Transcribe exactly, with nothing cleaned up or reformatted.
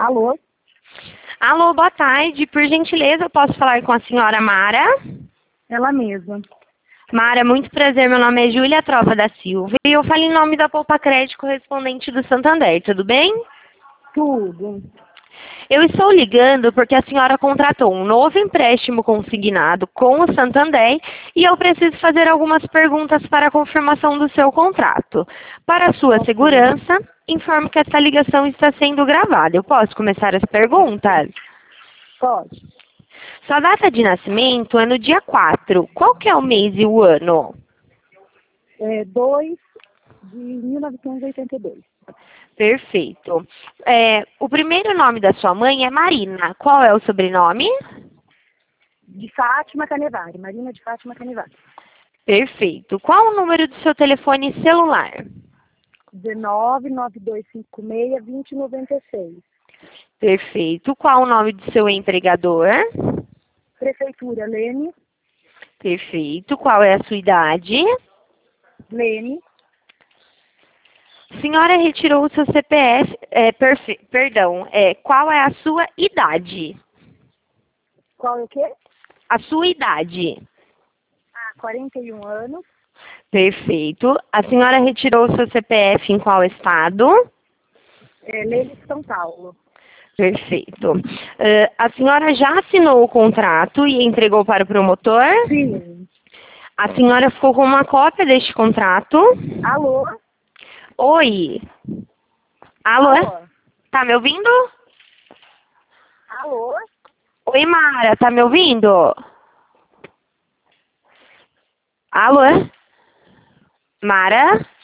Alô? Alô, boa tarde. Por gentileza, eu posso falar com a senhora Mara? Ela mesma. Mara, muito prazer. Meu nome é Júlia Trova da Silva e eu falo em nome da Poupa Crédito correspondente do Santander, tudo bem? Tudo. Eu estou ligando porque a senhora contratou um novo empréstimo consignado com o Santander e eu preciso fazer algumas perguntas para a confirmação do seu contrato. Para sua Ok. segurança, informo que essa ligação está sendo gravada. Eu posso começar as perguntas? Pode. Sua data de nascimento é no dia quatro. Qual que é o mês e o ano? É dois de mil novecentos e oitenta e dois. Perfeito. É, o primeiro nome da sua mãe é Marina. Qual é o sobrenome? De Fátima Canevari. Marina de Fátima Canevari. Perfeito. Qual o número do seu telefone celular? dezenove, nove dois cinco seis, vinte, noventa e seis. Perfeito. Qual o nome do seu empregador? Prefeitura Lene. Perfeito. Qual é a sua idade? Lene. Senhora retirou o seu C P F, é, perfe- perdão, é, qual é a sua idade? Qual é o quê? A sua idade. Ah, quarenta e um anos. Perfeito. A senhora retirou o seu C P F em qual estado? É, Lene de São Paulo. Perfeito. Eh, a senhora já assinou o contrato e entregou para o promotor? Sim. A senhora ficou com uma cópia deste contrato? Alô? Oi. Alô? Alô? Tá me ouvindo? Alô? Oi, Mara, tá me ouvindo? Alô? Mara?